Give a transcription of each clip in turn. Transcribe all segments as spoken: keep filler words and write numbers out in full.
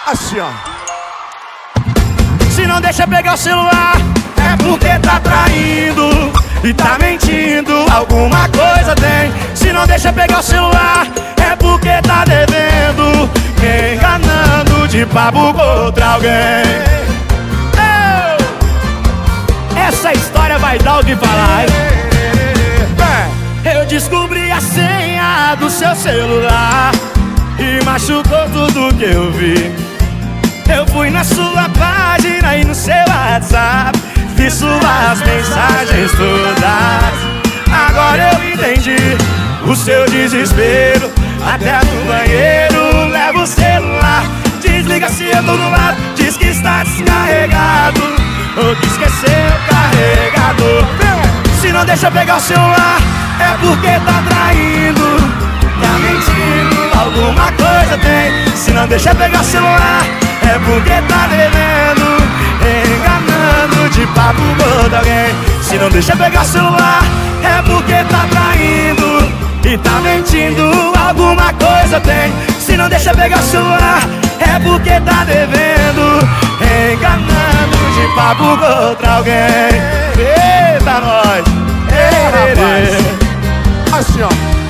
Assim, ó. Se não deixa pegar o celular, é porque tá traindo e tá mentindo, alguma coisa tem. Se não deixa pegar o celular, é porque tá devendo, me enganando de papo com outra alguém. Eu... Essa história vai dar o que falar, hein? Eu descobri a senha do seu celular e machucou tudo que eu vi. Eu fui na sua página e no seu WhatsApp, vi suas mensagens todas. Agora eu entendi o seu desespero. Até no banheiro leva o celular, desliga se eu tô do lado, diz que está descarregado ou que esqueceu o carregador. Se não deixa pegar o celular, é porque tá traindo, tá mentindo, alguma coisa tem. Se não deixa pegar o celular, é porque tá devendo, enganando de papo com alguém. Se não deixa pegar o celular, é porque tá traindo e tá mentindo, alguma coisa tem. Se não deixa pegar o celular, é porque tá devendo, enganando de papo com outra alguém. Eita nós, É, rapaz. Assim, ó.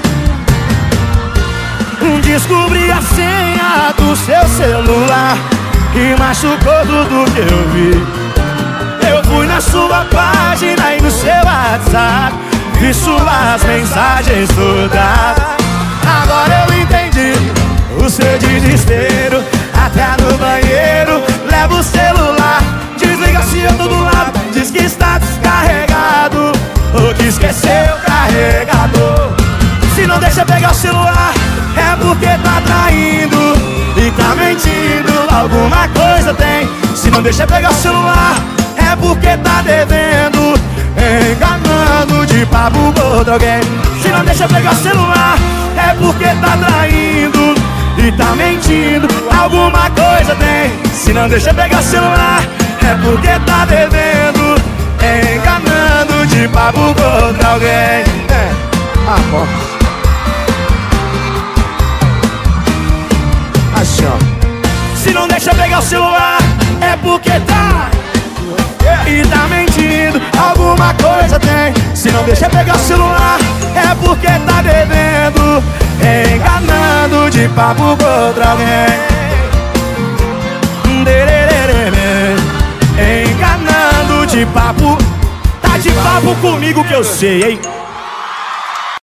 Descobri a senha do seu celular e machucou tudo que eu vi. Eu fui na sua página e no seu WhatsApp, vi suas mensagens todas. Agora eu entendi o seu desespero. Até no banheiro leva o celular, desliga se eu tô do lado, diz que está descarregado ou que esqueceu o carregador. Se não deixa pegar o celular, é porque tá traindo e tá mentindo, alguma coisa tem. Se não deixa pegar o celular, é porque tá devendo, enganando de papo com outro alguém. Se não deixa pegar o celular, é porque tá traindo e tá mentindo, alguma coisa tem. Se não deixa pegar o celular, é porque tá devendo, enganando de papo com outro alguém. É, ah, bom. Assim, ó. Se não deixa pegar o celular, é porque tá e tá mentindo, alguma coisa tem. Se não deixa pegar o celular, é porque tá devendo, enganando de papo com outra alguém. Enganando de papo, tá de papo comigo que eu sei, hein?